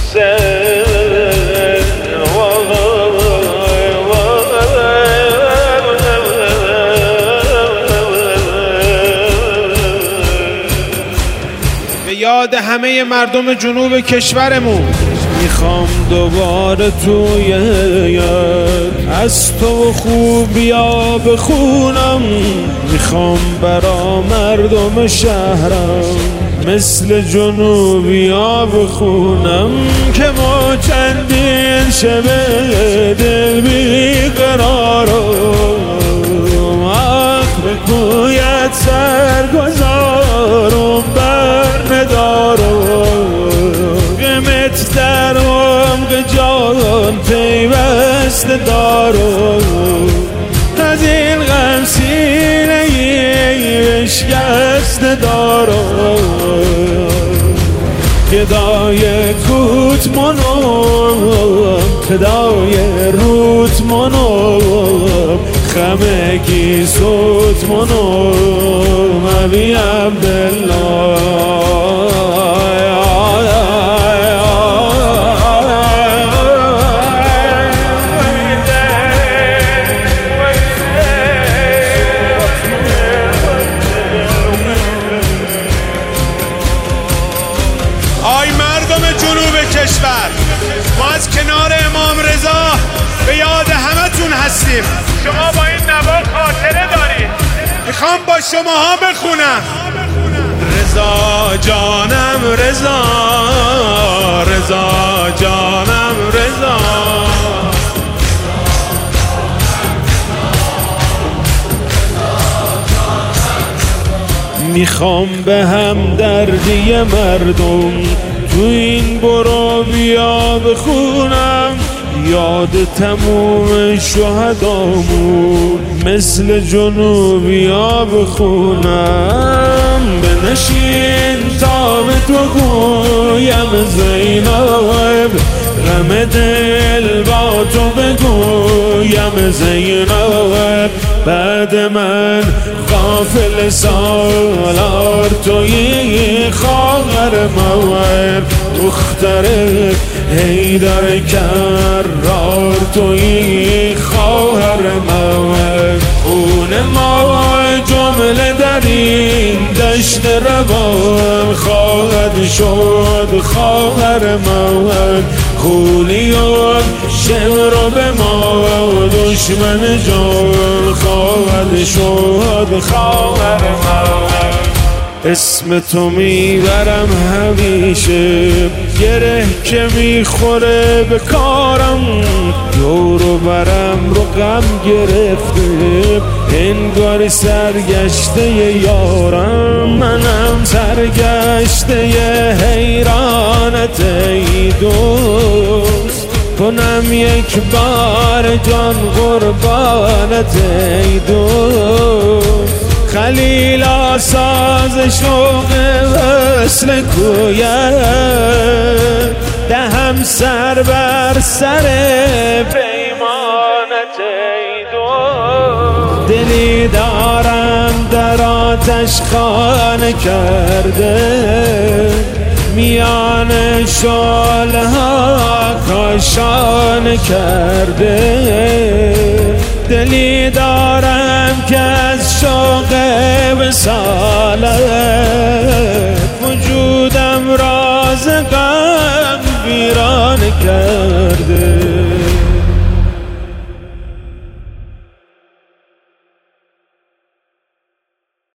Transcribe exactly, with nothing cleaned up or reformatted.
به یاد همه مردم جنوب کشورمون میخوام دوباره توی یاد از تو خوبیا بخونم، میخوام برا مردم شهرم مثل جنوبیا بخونم که ما چندین شب دل بیقرارم، حق بگوید سرگذارم بر ندارم، غمت در عمق جان پیوسته دارم، از این غم سینه بشکسته دارم، گدای کوت منم فدای روت منم، خمگی صوت منم ابی عبدالله. آی مردم جنوب کشور، ما از کنار امام رضا به یاد همتون هستیم. شما با این نوا خاطره دارید، میخوام با شماها بخونم. رضا جانم رضا، رضا جانم رضا، میخوام به هم دردی مردم تو این برو بیا بخونم، یاد تموم شهدامون مثل جنوبیا بخونم، بنشین تا به تو گویم زینب، غم دل با تو بگویم زینب، بعد من غافل سالار توی خواهر من، دختر حیدر کرار توی خواهر من، خون ما جمله در این دشت روان خواهد شد خواهر من، خولیان شمر به ما دشمن جان خواهد شد خواهر من، اسم تو میبرم همیشه، گره که میخوره به کارم، دورو برم رو غم گرفته، انگار سرگشته یارم، منم سرگشته حیرانت ای دوست، کنم یک بار جان قربانت ای دوست، خلیلا ساز شوق وصل کویت، دهم سر بر سر پیمانت ای دوست، دلی دارم در آتش خانه کرده، میان شعله ها کاشانه کرده، دلی دارم که از شوق وصالت وجودم راز غم ویران کرده.